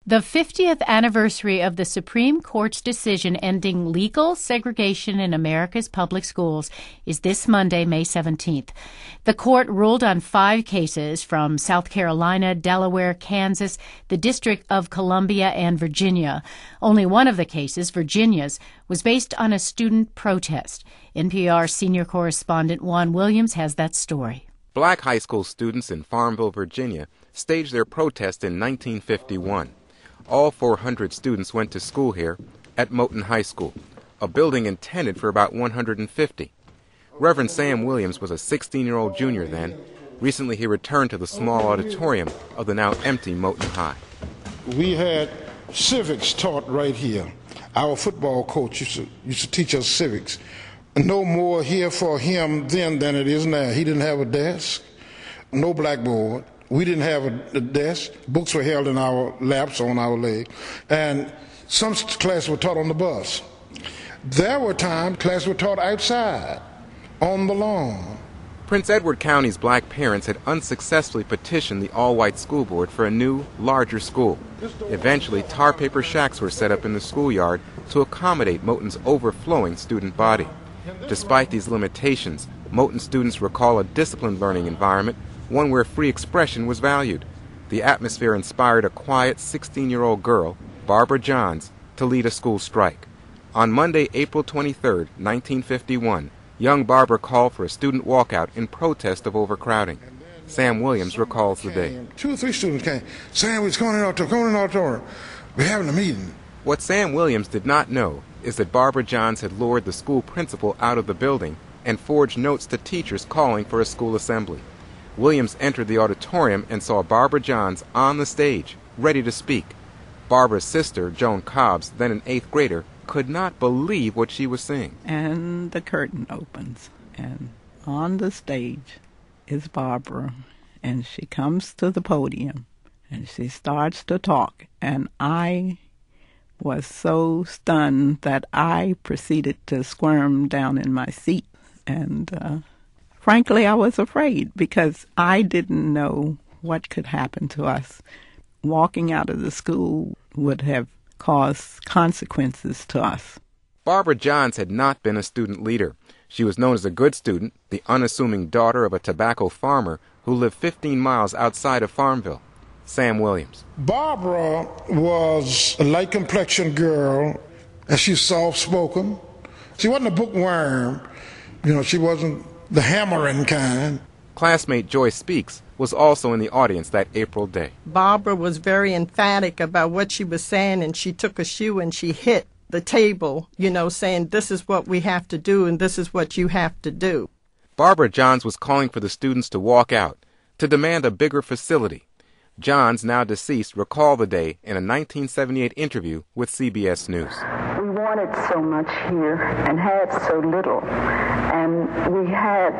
The 50th anniversary of the Supreme Court's decision ending legal segregation in America's public schools is this Monday, May 17th. The court ruled on 5 cases from South Carolina, Delaware, Kansas, the District of Columbia, and Virginia. Only one of the cases, Virginia's, was based on a student protest. NPR senior correspondent Juan Williams has that story. Black high school students in Farmville, Virginia, staged their protest in 1951. All 400 students went to school here at Moton High School, a building intended for about 150. Reverend Sam Williams was a 16-year-old junior then. Recently, he returned to the small auditorium of the now empty Moton High. We had civics taught right here. Our football coach used to teach us civics. No more here for him then than it is now. He didn't have a desk, no blackboard. We didn't have a desk. Books were held in our laps, on our leg. And some classes were taught on the bus. There were times classes were taught outside, on the lawn. Prince Edward County's black parents had unsuccessfully petitioned the all-white school board for a new, larger school. Eventually, tar paper shacks were set up in the schoolyard to accommodate Moton's overflowing student body. Despite these limitations, Moton students recall a disciplined learning environment, one where free expression was valued. The atmosphere inspired a quiet 16-year-old girl, Barbara Johns, to lead a school strike. On Monday, April 23, 1951, young Barbara called for a student walkout in protest of overcrowding. Sam Williams recalls the day. 2 or 3 students came. Sam, we're going in the auditorium. We're having a meeting. What Sam Williams did not know is that Barbara Johns had lured the school principal out of the building and forged notes to teachers calling for a school assembly. Williams entered the auditorium and saw Barbara Johns on the stage, ready to speak. Barbara's sister, Joan Cobbs, then an 8th grader, could not believe what she was seeing. And the curtain opens, and on the stage is Barbara, and she comes to the podium, and she starts to talk, and I was so stunned that I proceeded to squirm down in my seat, and frankly, I was afraid because I didn't know what could happen to us. Walking out of the school would have caused consequences to us. Barbara Johns had not been a student leader. She was known as a good student, the unassuming daughter of a tobacco farmer who lived 15 miles outside of Farmville. Sam Williams. Barbara was a light-complexioned girl, and she's soft-spoken. She wasn't a bookworm. She wasn't the hammering kind. Classmate Joy Speaks was also in the audience that April day. Barbara was very emphatic about what she was saying, and she took a shoe and she hit the table, saying this is what we have to do and this is what you have to do. Barbara Johns was calling for the students to walk out, to demand a bigger facility. Johns, now deceased, recalled the day in a 1978 interview with CBS News. We wanted so much here and had so little, and we had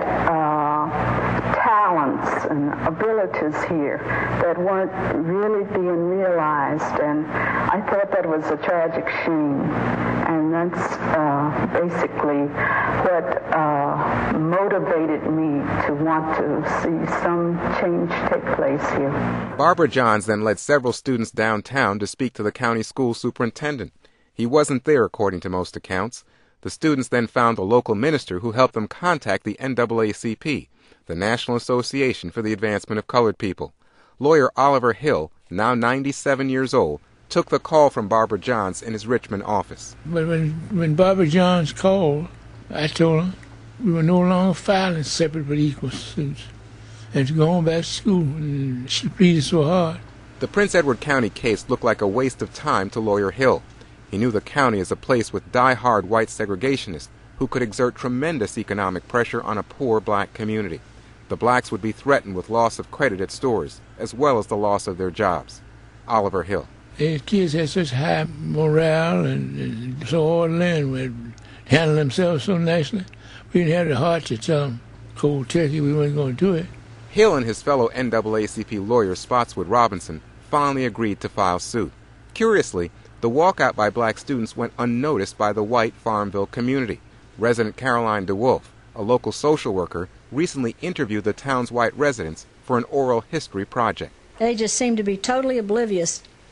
talents and abilities here that weren't really being realized, and I thought that was a tragic shame, and that's basically what motivated me to want to see some change take place here. Barbara Johns then led several students downtown to speak to the county school superintendent. He wasn't there, according to most accounts. The students then found a local minister who helped them contact the NAACP, the National Association for the Advancement of Colored People. Lawyer Oliver Hill, now 97 years old, took the call from Barbara Johns in his Richmond office. But when Barbara Johns called, I told her we were no longer filing separate but equal suits and to go on back to school, and she pleaded so hard. The Prince Edward County case looked like a waste of time to Lawyer Hill. He knew the county as a place with die-hard white segregationists who could exert tremendous economic pressure on a poor black community. The blacks would be threatened with loss of credit at stores, as well as the loss of their jobs. Oliver Hill. The kids had such high morale and so orderly and would handle themselves so nicely. We didn't have the heart to tell them cold turkey we weren't going to do it. Hill and his fellow NAACP lawyer Spotswood Robinson finally agreed to file suit. Curiously, the walkout by black students went unnoticed by the white Farmville community. Resident Caroline DeWolf, a local social worker, recently interviewed the town's white residents for an oral history project. They just seemed to be totally oblivious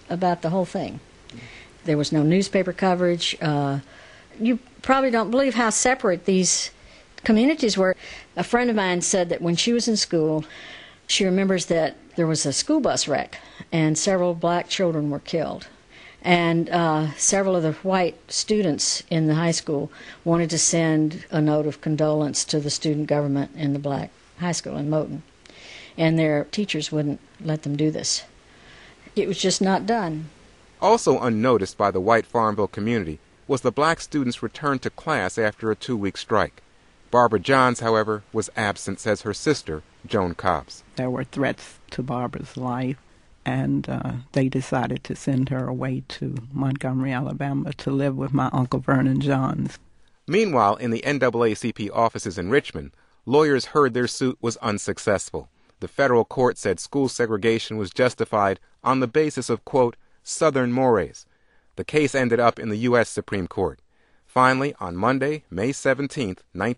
about the whole thing. There was no newspaper coverage. You probably don't believe how separate these communities were. A friend of mine said that when she was in school, she remembers that there was a school bus wreck and several black children were killed. And several of the white students in the high school wanted to send a note of condolence to the student government in the black high school in Moton. And their teachers wouldn't let them do this. It was just not done. Also unnoticed by the white Farmville community was the black students' return to class after a 2-week strike. Barbara Johns, however, was absent, says her sister, Joan Cobbs. There were threats to Barbara's life, and they decided to send her away to Montgomery, Alabama, to live with my Uncle Vernon Johns. Meanwhile, in the NAACP offices in Richmond, lawyers heard their suit was unsuccessful. The federal court said school segregation was justified on the basis of, quote, Southern mores. The case ended up in the U.S. Supreme Court. Finally, on Monday, May 17,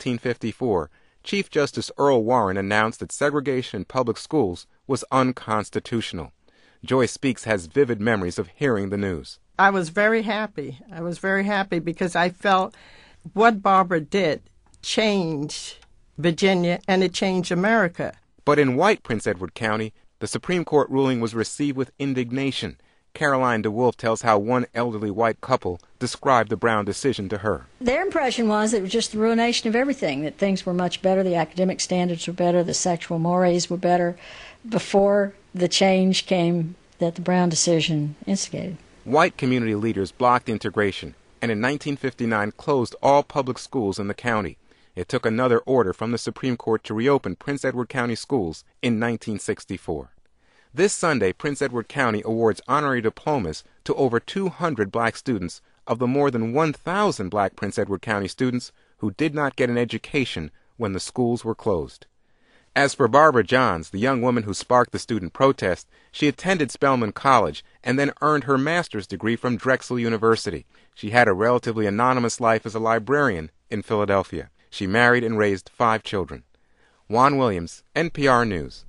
1954, Chief Justice Earl Warren announced that segregation in public schools was unconstitutional. Joy Speaks has vivid memories of hearing the news. I was very happy. I was very happy because I felt what Barbara did changed Virginia and it changed America. But in white Prince Edward County, the Supreme Court ruling was received with indignation. Caroline DeWolf tells how one elderly white couple described the Brown decision to her. Their impression was it was just the ruination of everything, that things were much better, the academic standards were better, the sexual mores were better, before the change came that the Brown decision instigated. White community leaders blocked integration and in 1959 closed all public schools in the county. It took another order from the Supreme Court to reopen Prince Edward County schools in 1964. This Sunday, Prince Edward County awards honorary diplomas to over 200 black students of the more than 1,000 black Prince Edward County students who did not get an education when the schools were closed. As for Barbara Johns, the young woman who sparked the student protest, she attended Spelman College and then earned her master's degree from Drexel University. She had a relatively anonymous life as a librarian in Philadelphia. She married and raised 5 children. Juan Williams, NPR News.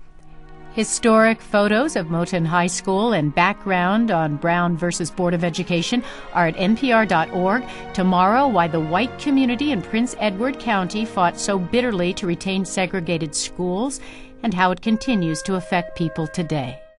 Historic photos of Moton High School and background on Brown versus Board of Education are at npr.org. Tomorrow, why the white community in Prince Edward County fought so bitterly to retain segregated schools and how it continues to affect people today.